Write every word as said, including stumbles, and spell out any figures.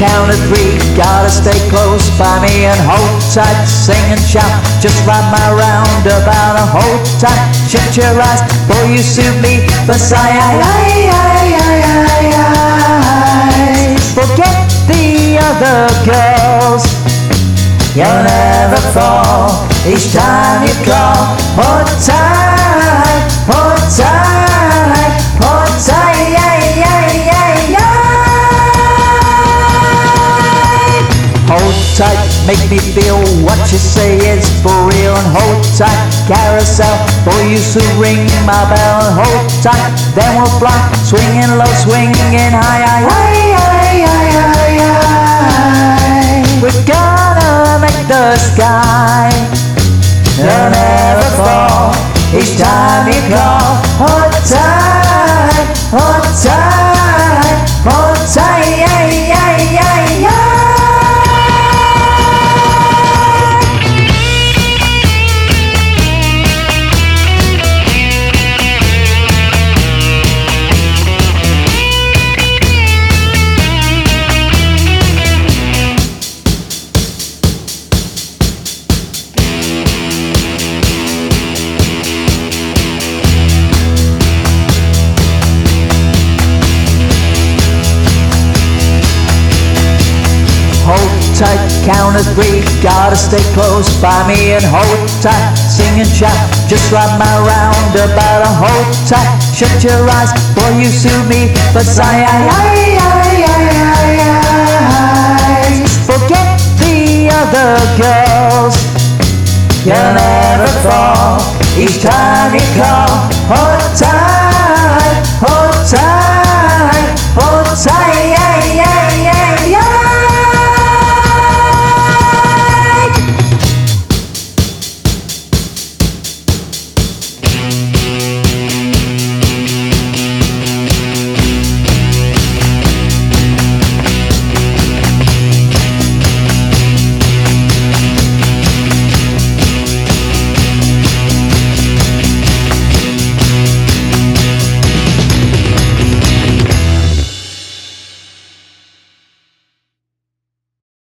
count of three, gotta stay close by me and hold tight, sing and shout, just ride my roundabout and hold tight, shut your eyes, boy you suit me for sight. Forget the other girls, you'll never fall each time you call. Hold tight, hold tight, hold tight, yeah, yeah, yeah, yeah. Hold tight, make me feel what you say is for real. And hold tight, carousel, boy you should ring my bell. And hold tight, then we'll fly, swinging low, swinging high, high, high, high, high, high. We're gonna make the sky, you'll never fall each time you call. Hold tight, hold tight, hold tight, yeah, yeah, yeah, yeah. Hold tight, count of three, gotta stay close by me and hold tight, sing and shout, just ride my roundabout and hold tight, shut your eyes, boy you suit me for sight. Forget the other girls, you'll never fall each time you call. Hold tight.